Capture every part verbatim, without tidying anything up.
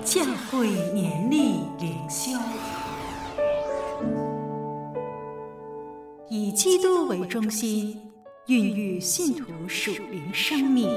教会年历灵修，以基督为中心，孕育信徒属灵生命。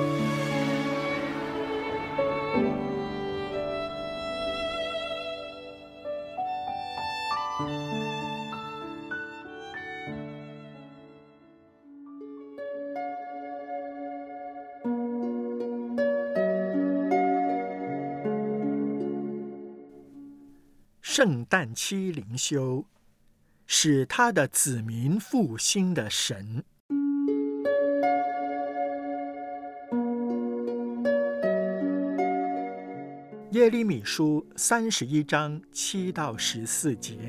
圣诞期灵修，使他的子民复兴的神。耶利米书三十一章七到十四节。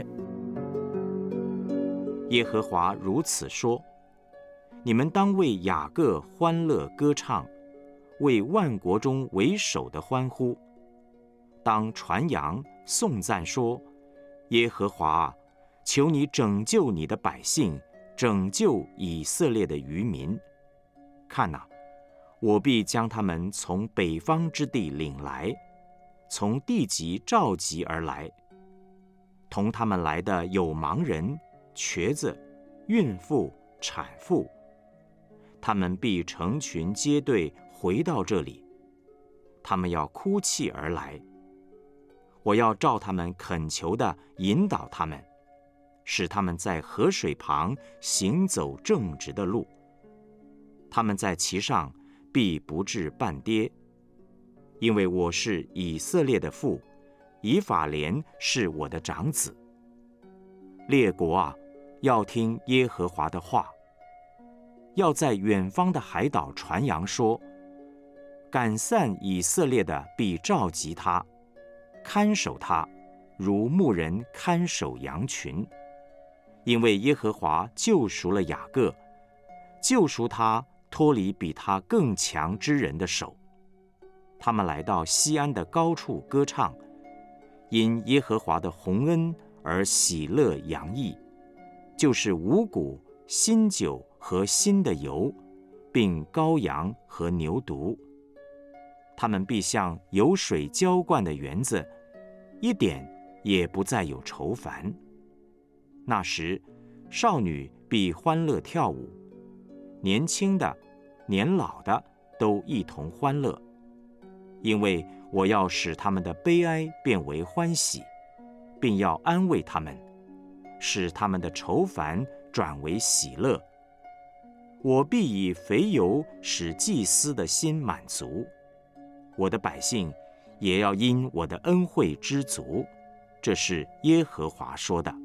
耶和华如此说：你们当为雅各欢乐歌唱，为万国中为首的欢呼。当传扬颂赞说：耶和华啊，求你拯救你的百姓，拯救以色列的余民。看哪，我必将他们从北方之地领来，从地极召集而来。同他们来的有盲人、瘸子、孕妇、产妇，他们必成群结队回到这里，他们要哭泣而来。我要照他们恳求的引导他们，使他们在河水旁行走正直的路。他们在其上必不致半跌，因为我是以色列的父，以法莲是我的长子。列国啊，要听耶和华的话，要在远方的海岛传扬说：赶散以色列的必召集他，看守他，如牧人看守羊群。因为耶和华救赎了雅各，救赎他脱离比他更强之人的手。他们来到西安的高处歌唱，因耶和华的宏恩而喜乐洋溢，就是五谷、新酒和新的油，并羔羊和牛犊。他们必像有水浇灌的园子，一点也不再有愁烦。那时，少女必欢乐跳舞，年轻的、年老的都一同欢乐，因为我要使他们的悲哀变为欢喜，并要安慰他们，使他们的愁烦转为喜乐。我必以肥油使祭司的心满足，我的百姓也要因我的恩惠知足。这是耶和华说的。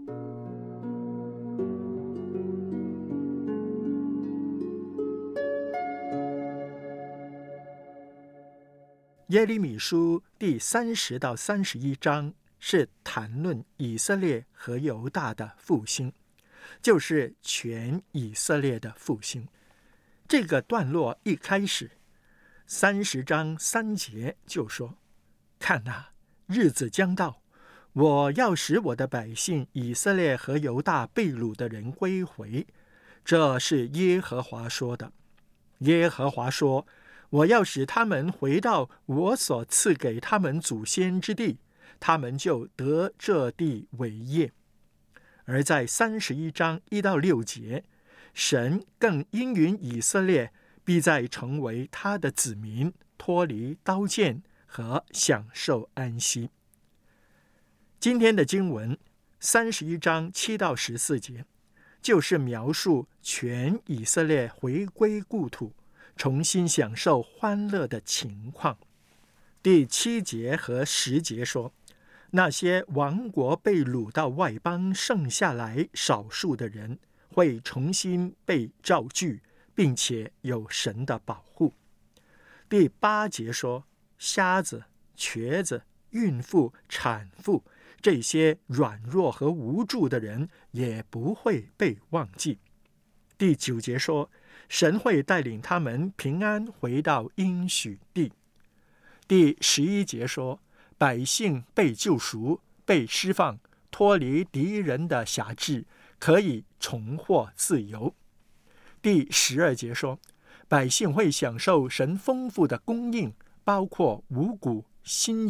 耶利米书第三十到三十一章是谈论以色列和犹大的复兴，就是全以色列的复兴。这个段落一开始，三十章三节就说：看哪，日子将到，我要使我的百姓以色列和犹大被掳的人归回，这是耶和华说的。耶和华说：我要使他们回到我所赐给他们祖先之地，他们就得这地为业。而在三十一章一到六节，神更应允以色列必再成为他的子民，脱离刀剑和享受安息。今天的经文三十一章七到十四节，就是描述全以色列回归故土，重新享受欢乐的情况。第七节和十节说，那些亡国被掳到外邦剩下来少数的人，会重新被召聚，并且有神的保护。第八节说，瞎子、瘸子、孕妇、产妇，这些软弱和无助的人也不会被忘记。第九节说，神会带领他们平安回到应许地。第十一节说，百姓被救赎，被释放，脱离敌人的辖制，可以重获自由。第十二节说，百姓会享受神丰富的供应，包括五谷、新酒、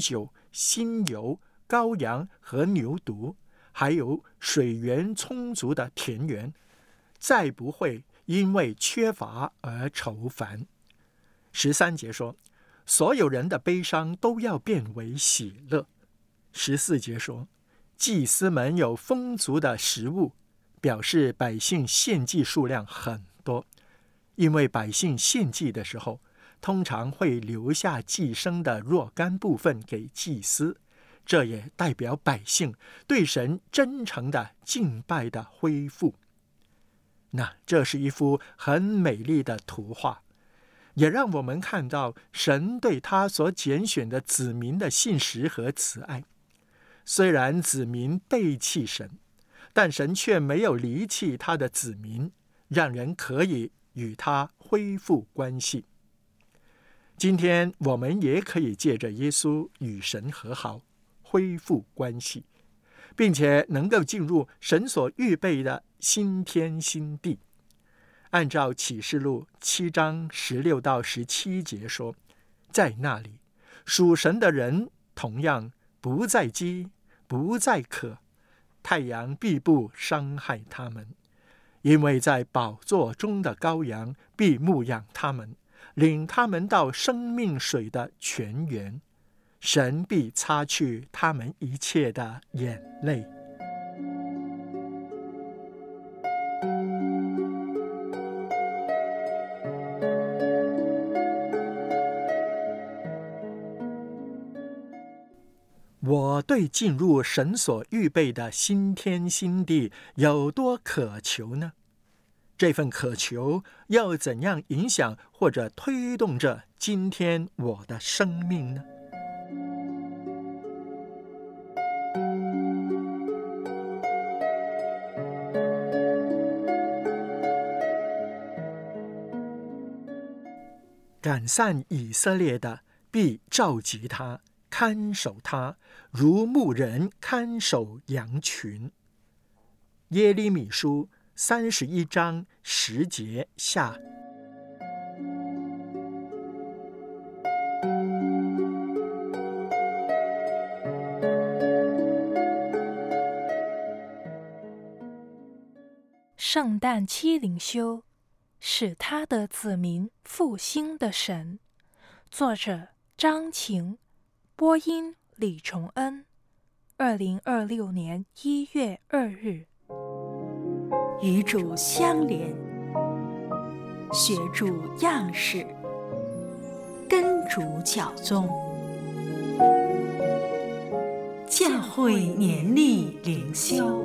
新油、羔羊和牛犊，还有水源充足的田园，再不会因为缺乏而愁烦。十三节说，所有人的悲伤都要变为喜乐。十四节说，祭司们有丰足的食物，表示百姓献祭数量很多，因为百姓献祭的时候，通常会留下祭牲的若干部分给祭司，这也代表百姓对神真诚的敬拜的恢复。那这是一幅很美丽的图画，也让我们看到神对他所拣选的子民的信实和慈爱。虽然子民背弃神，但神却没有离弃他的子民，让人可以与他恢复关系。今天我们也可以借着耶稣与神和好，恢复关系，并且能够进入神所预备的新天新地。按照启示录七章十六到十七节说，在那里属神的人同样不再饥，不再渴，太阳必不伤害他们，因为在宝座中的羔羊必牧养他们，领他们到生命水的泉源，神必擦去他们一切的眼泪。我对进入神所预备的新天新地有多渴求呢？这份渴求要怎样影响或者推动着今天我的生命呢？赶散以色列的，必召集他，看守他，如牧人看守羊群。耶利米书三十一章十节下。 圣诞期灵修，是他的子民复兴的神。作者张晴，播音李崇恩。二零二六年一月二日。 与主相连，学主样式，跟主教宗，教会年历灵修。